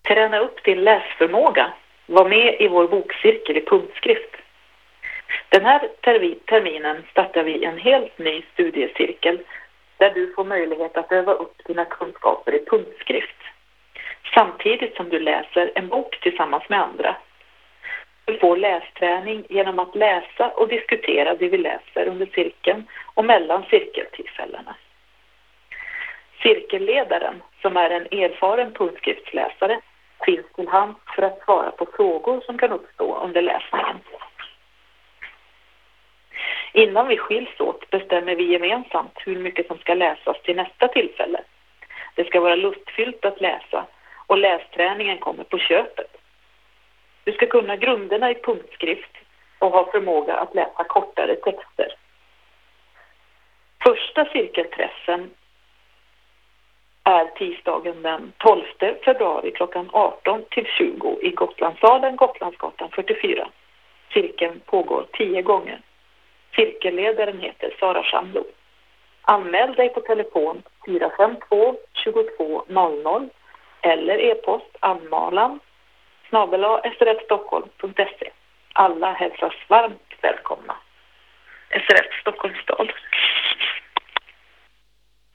Träna upp din läsförmåga. Var med i vår bokcirkel i punktskrift. Den här terminen startar vi en helt ny studiecirkel där du får möjlighet att öva upp dina kunskaper i punktskrift. Samtidigt som du läser en bok tillsammans med andra. Du får lästräning genom att läsa och diskutera det vi läser under cirkeln och mellan cirkeltillfällena. Cirkelledaren, som är en erfaren punktskriftsläsare, finns till hands för att svara på frågor som kan uppstå under läsningen. Innan vi skiljs åt bestämmer vi gemensamt hur mycket som ska läsas till nästa tillfälle. Det ska vara lustfyllt att läsa och lästräningen kommer på köpet. Du ska kunna grunderna i punktskrift och ha förmåga att läsa kortare texter. Första cirkelträffen är tisdagen den 12 februari klockan 18-20 i Gotlandssalen, Gotlandsgatan 44. Cirkeln pågår 10 gånger. Cirkelledaren heter Sara Schamlo. Anmäl dig på telefon 452 22 00 eller e-post anmalan@srfstockholm.se. Alla hälsas varmt välkomna. SRF Stockholms stad.